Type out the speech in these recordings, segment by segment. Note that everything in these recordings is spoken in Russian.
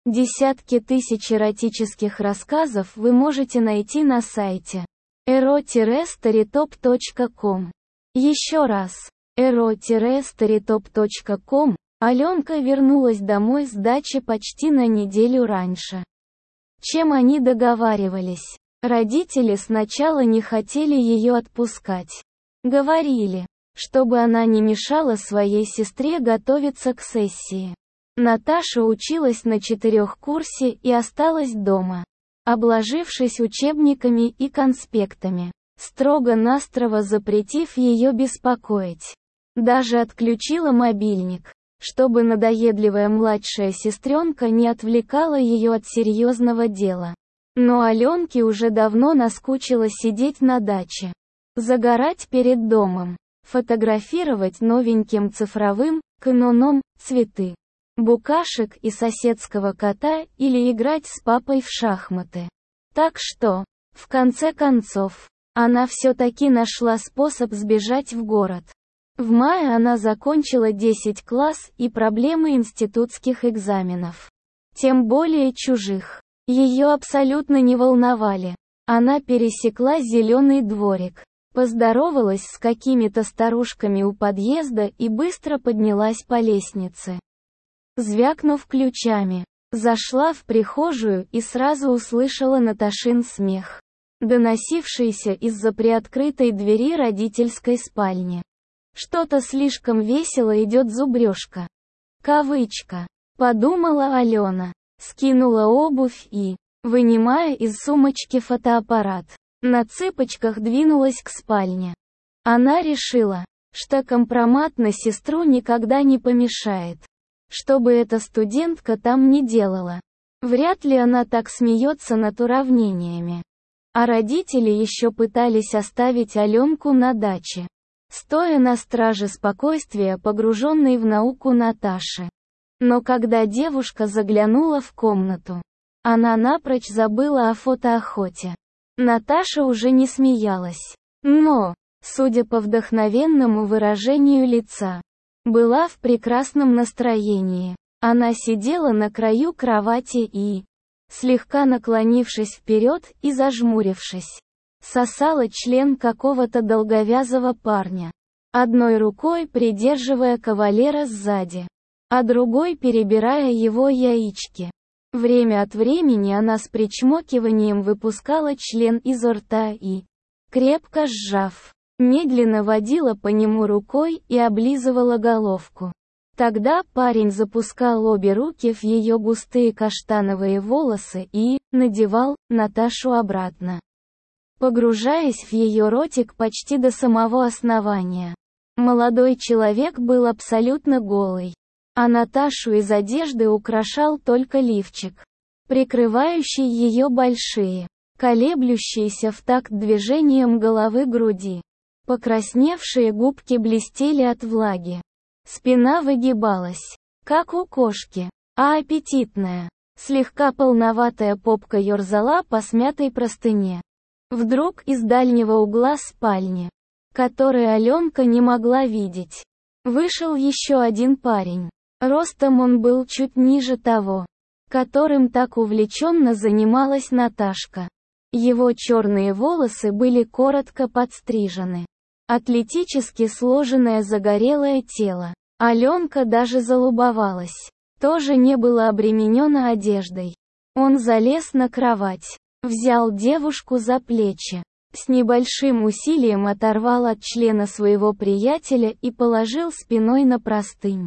Десятки тысяч эротических рассказов вы можете найти на сайте ero-storytop.com. Еще раз, ero-storytop.com. Аленка вернулась домой с дачи почти на неделю раньше, чем они договаривались. Родители сначала не хотели ее отпускать. Говорили, чтобы она не мешала своей сестре готовиться к сессии. Наташа училась на 4-х курсе и осталась дома, обложившись учебниками и конспектами, строго-настрого запретив ее беспокоить. Даже отключила мобильник, чтобы надоедливая младшая сестренка не отвлекала ее от серьезного дела. Но Аленке уже давно наскучило сидеть на даче, загорать перед домом, фотографировать новеньким цифровым Canon цветы, букашек и соседского кота или играть с папой в шахматы. Так что, в конце концов, она все-таки нашла способ сбежать в город. В мае она закончила 10 класс и проблемы институтских экзаменов, тем более чужих, ее абсолютно не волновали. Она пересекла зеленый дворик, поздоровалась с какими-то старушками у подъезда и быстро поднялась по лестнице. Звякнув ключами, зашла в прихожую и сразу услышала Наташин смех, доносившийся из-за приоткрытой двери родительской спальни. Что-то слишком весело идет зубрежка. Кавычка. Подумала Алена, скинула обувь и, вынимая из сумочки фотоаппарат, на цыпочках двинулась к спальне. Она решила, что компромат на сестру никогда не помешает. Что бы эта студентка там ни делала, вряд ли она так смеется над уравнениями. А родители еще пытались оставить Аленку на даче, стоя на страже спокойствия, погруженной в науку Наташи. Но когда девушка заглянула в комнату, она напрочь забыла о фотоохоте. Наташа уже не смеялась, но, судя по вдохновенному выражению лица, была в прекрасном настроении. Она сидела на краю кровати и, слегка наклонившись вперед и зажмурившись, сосала член какого-то долговязого парня, одной рукой придерживая кавалера сзади, а другой перебирая его яички. Время от времени она с причмокиванием выпускала член изо рта и, крепко сжав, медленно водила по нему рукой и облизывала головку. Тогда парень запускал обе руки в ее густые каштановые волосы и надевал Наташу обратно, погружаясь в ее ротик почти до самого основания. Молодой человек был абсолютно голый, а Наташу из одежды украшал только лифчик, прикрывающий ее большие, колеблющиеся в такт движением головы груди. Покрасневшие губки блестели от влаги. Спина выгибалась, как у кошки, а аппетитная, слегка полноватая попка ерзала по смятой простыне. Вдруг из дальнего угла спальни, который Аленка не могла видеть, вышел еще один парень. Ростом он был чуть ниже того, которым так увлеченно занималась Наташка. Его черные волосы были коротко подстрижены. Атлетически сложенное загорелое тело. Аленка даже залюбовалась. Тоже не было обременено одеждой. Он залез на кровать, взял девушку за плечи, с небольшим усилием оторвал от члена своего приятеля и положил спиной на простынь,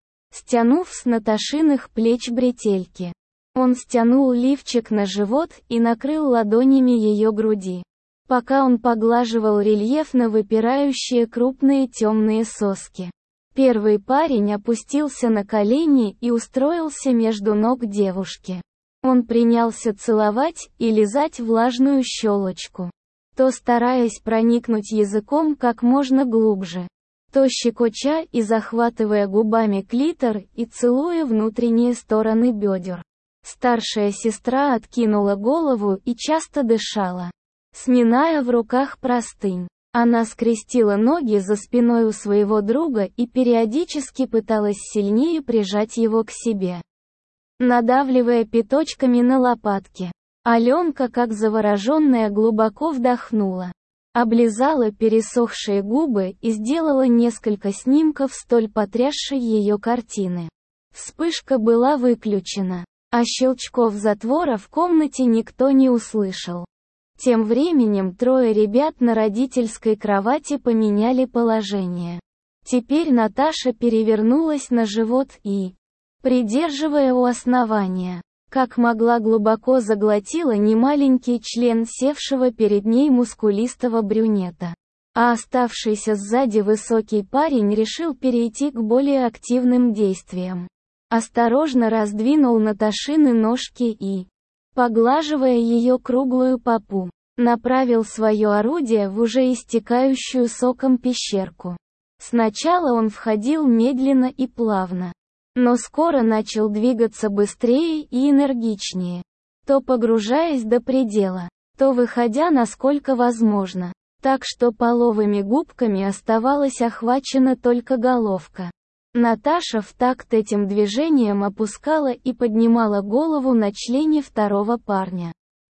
стянув с Наташиных плеч бретельки. Он стянул лифчик на живот и накрыл ладонями ее груди, пока он поглаживал рельефно выпирающие крупные темные соски. Первый парень опустился на колени и устроился между ног девушки. Он принялся целовать и лизать влажную щелочку, то стараясь проникнуть языком как можно глубже, то щекоча и захватывая губами клитор и целуя внутренние стороны бедер. Старшая сестра откинула голову и часто дышала, сминая в руках простынь. Она скрестила ноги за спиной у своего друга и периодически пыталась сильнее прижать его к себе. надавливая пяточками на лопатки. Аленка, как завороженная, глубоко вдохнула. Облизала пересохшие губы и сделала несколько снимков столь потрясшей ее картины. Вспышка была выключена, а щелчков затвора в комнате никто не услышал. Тем временем трое ребят на родительской кровати поменяли положение. Теперь Наташа перевернулась на живот и, придерживая у основания, как могла, глубоко заглотила немаленький член севшего перед ней мускулистого брюнета. А оставшийся сзади высокий парень решил перейти к более активным действиям. Осторожно раздвинул Наташины ножки и, поглаживая ее круглую попу, направил свое орудие в уже истекающую соком пещерку. Сначала он входил медленно и плавно, но скоро начал двигаться быстрее и энергичнее, то погружаясь до предела, то выходя насколько возможно, так что половыми губками оставалась охвачена только головка. Наташа в такт этим движением опускала и поднимала голову на члене второго парня,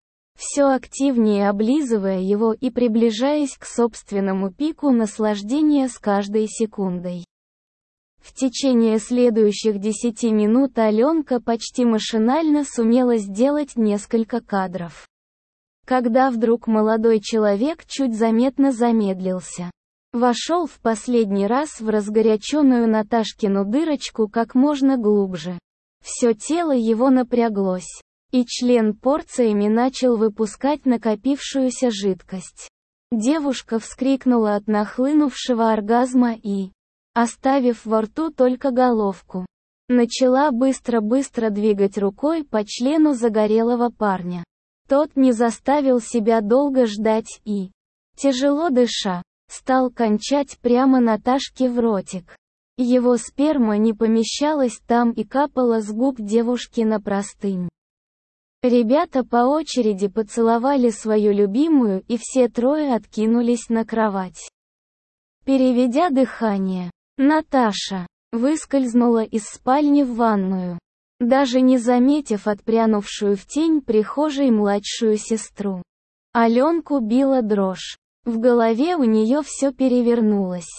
все активнее облизывая его и приближаясь к собственному пику наслаждения с каждой секундой. В течение следующих 10 минут Аленка почти машинально сумела сделать несколько кадров. Когда вдруг молодой человек чуть заметно замедлился. Вошел в последний раз в разгоряченную Наташкину дырочку как можно глубже. Все тело его напряглось, и член порциями начал выпускать накопившуюся жидкость. Девушка вскрикнула от нахлынувшего оргазма и, оставив во рту только головку, начала быстро-быстро двигать рукой по члену загорелого парня. Тот не заставил себя долго ждать и, тяжело дыша, стал кончать прямо Наташке в ротик. Его сперма не помещалась там и капала с губ девушки на простынь. Ребята по очереди поцеловали свою любимую, и все трое откинулись на кровать. Переведя дыхание, Наташа выскользнула из спальни в ванную, даже не заметив отпрянувшую в тень прихожей младшую сестру. Аленку била дрожь. В голове у нее все перевернулось.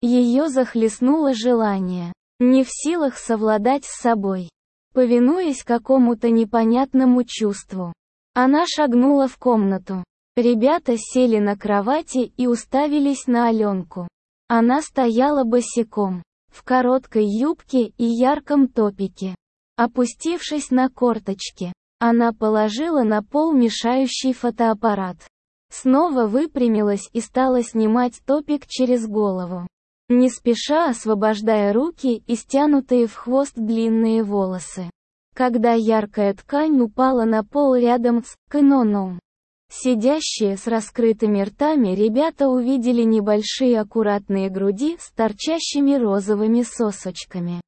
Ее захлестнуло желание, не в силах совладать с собой. Повинуясь какому-то непонятному чувству, она шагнула в комнату. Ребята сели на кровати и уставились на Аленку. Она стояла босиком, в короткой юбке и ярком топике. Опустившись на корточки, она положила на пол мешающий фотоаппарат. Снова выпрямилась и стала снимать топик через голову, не спеша освобождая руки и стянутые в хвост длинные волосы. Когда яркая ткань упала на пол рядом с кэноном, сидящие с раскрытыми ртами ребята увидели небольшие аккуратные груди с торчащими розовыми сосочками.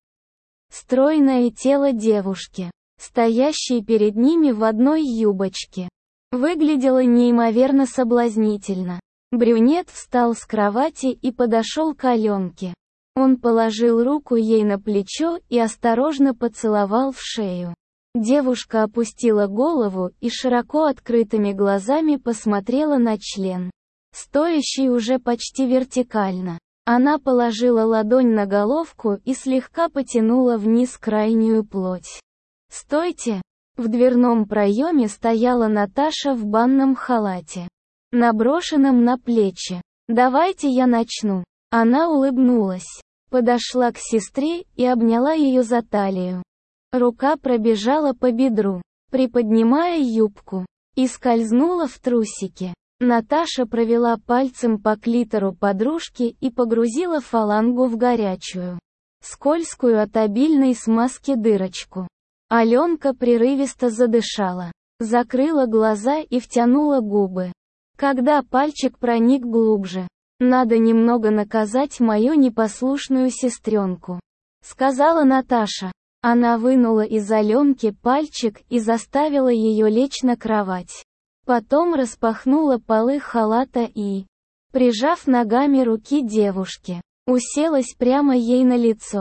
Стройное тело девушки, стоящей перед ними в одной юбочке, выглядело неимоверно соблазнительно. Брюнет встал с кровати и подошел к Аленке. Он положил руку ей на плечо и осторожно поцеловал в шею. Девушка опустила голову и широко открытыми глазами посмотрела на член, стоящий уже почти вертикально. Она положила ладонь на головку и слегка потянула вниз крайнюю плоть. «Стойте!» В дверном проеме стояла Наташа в банном халате, наброшенном на плечи. «Давайте я начну». Она улыбнулась, подошла к сестре и обняла ее за талию. Рука пробежала по бедру, приподнимая юбку, и скользнула в трусики. Наташа провела пальцем по клитору подружки и погрузила фалангу в горячую, скользкую от обильной смазки дырочку. Аленка прерывисто задышала, закрыла глаза и втянула губы. Когда пальчик проник глубже, «Надо немного наказать мою непослушную сестренку», — сказала Наташа. Она вынула из Аленки пальчик и заставила ее лечь на кровать. Потом распахнула полы халата и, прижав ногами руки девушки, уселась прямо ей на лицо.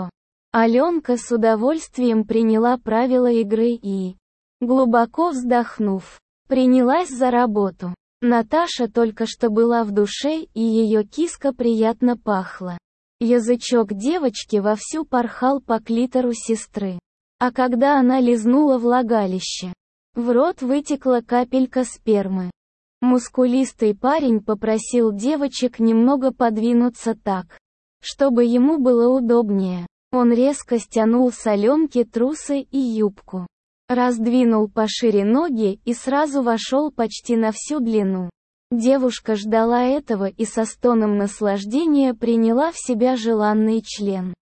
Аленка с удовольствием приняла правила игры и, глубоко вздохнув, принялась за работу. Наташа только что была в душе, и ее киска приятно пахла. Язычок девочки вовсю порхал по клитору сестры. А когда она лизнула влагалище, в рот вытекла капелька спермы. Мускулистый парень попросил девочек немного подвинуться так, чтобы ему было удобнее. Он резко стянул с Аленки трусы и юбку, раздвинул пошире ноги и сразу вошел почти на всю длину. Девушка ждала этого и со стоном наслаждения приняла в себя желанный член.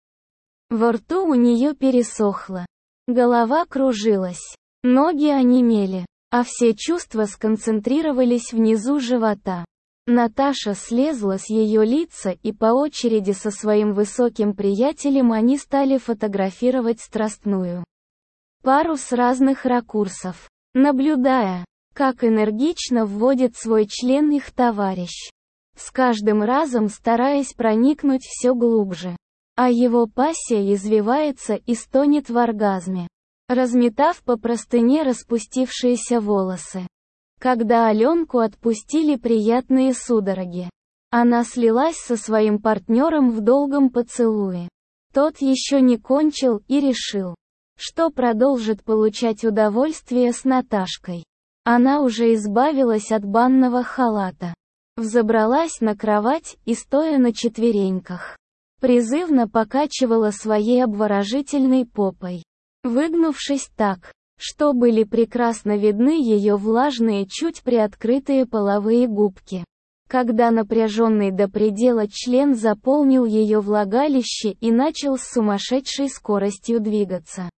Во рту у нее пересохло. Голова кружилась. Ноги онемели, а все чувства сконцентрировались внизу живота. Наташа слезла с ее лица, и по очереди со своим высоким приятелем они стали фотографировать страстную пару с разных ракурсов, наблюдая, как энергично вводит свой член их товарищ, с каждым разом стараясь проникнуть все глубже. А его пассия извивается и стонет в оргазме, разметав по простыне распустившиеся волосы. Когда Аленку отпустили приятные судороги, она слилась со своим партнером в долгом поцелуе. Тот еще не кончил и решил, что продолжит получать удовольствие с Наташкой. Она уже избавилась от банного халата, взобралась на кровать и, стоя на четвереньках, призывно покачивала своей обворожительной попой, выгнувшись так, что были прекрасно видны ее влажные, чуть приоткрытые половые губки. Когда напряженный до предела член заполнил ее влагалище и начал с сумасшедшей скоростью двигаться.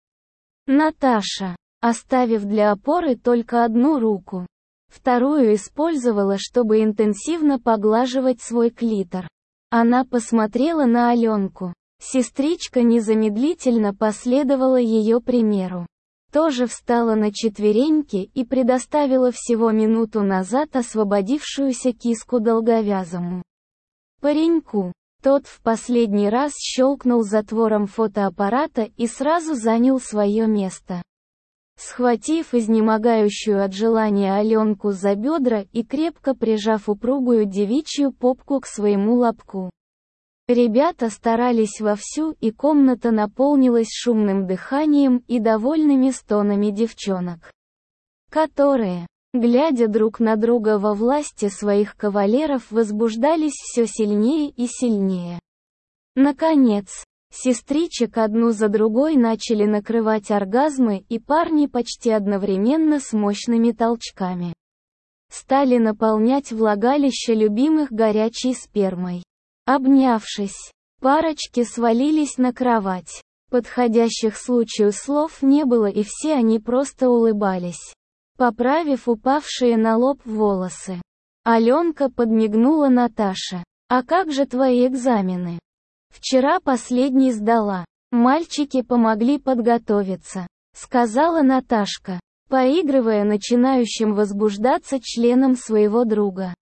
Наташа, оставив для опоры только одну руку, вторую использовала, чтобы интенсивно поглаживать свой клитор. Она посмотрела на Аленку. Сестричка незамедлительно последовала ее примеру. Тоже встала на четвереньки и предоставила всего минуту назад освободившуюся киску долговязому пареньку. Тот в последний раз щелкнул затвором фотоаппарата и сразу занял свое место. Схватив изнемогающую от желания Аленку за бедра и крепко прижав упругую девичью попку к своему лобку, ребята старались вовсю, и комната наполнилась шумным дыханием и довольными стонами девчонок, которые, глядя друг на друга во власти своих кавалеров, возбуждались все сильнее и сильнее. Наконец, сестричек одну за другой начали накрывать оргазмы, и парни почти одновременно с мощными толчками стали наполнять влагалище любимых горячей спермой. Обнявшись, парочки свалились на кровать. Подходящих случаю слов не было, и все они просто улыбались, поправив упавшие на лоб волосы. Аленка подмигнула Наташе. «А как же твои экзамены?» «Вчера последний сдала. Мальчики помогли подготовиться», — сказала Наташка, поигрывая начинающим возбуждаться членом своего друга.